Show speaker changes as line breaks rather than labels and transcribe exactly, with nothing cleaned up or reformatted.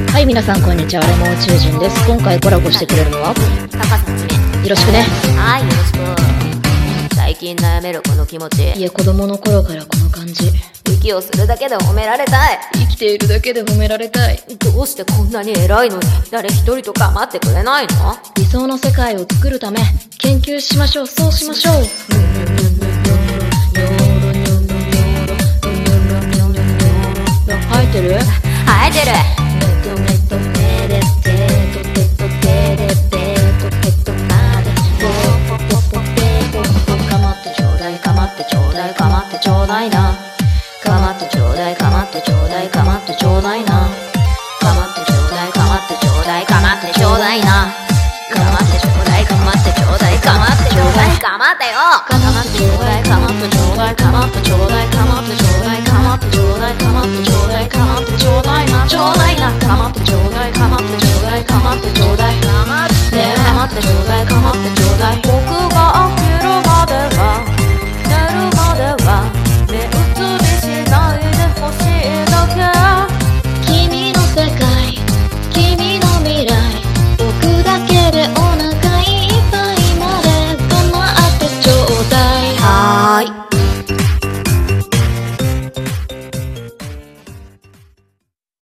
はい、皆さんこんにちは。俺も宇宙人です。今回コラボしてくれるのは
タカさんちね。
よろしくね。
はい、よろしく。最近悩めるこの気持ち。
いえ、子供の頃からこの感じ。
息をするだけで褒められたい。
生きているだけで褒められたい。
どうしてこんなに偉いのに誰一人と構ってくれないの？
理想の世界を作るため研究しましょう。そうしましょう。生えてる？
生えてる。かまってちょうだいかまってちょうだいな。かまってちょうだいかまってちょうだいかまってちょうだいな。かまってちょうだいかまってちょうだいかまってちょうだいな。かまってちょうだいかまってちょうだいかまってちょうだいかまってよ。かまってちょうだいかまってちょうだいかまってちょうだいかまってちょうだいかまってちょうだいかまってちょうだいかまってちょうだいな。ちょうだいな。かまってちょうだいかまってちょうだいかまってちょうだいかまってかまってちょうだいかまってちょうだい。僕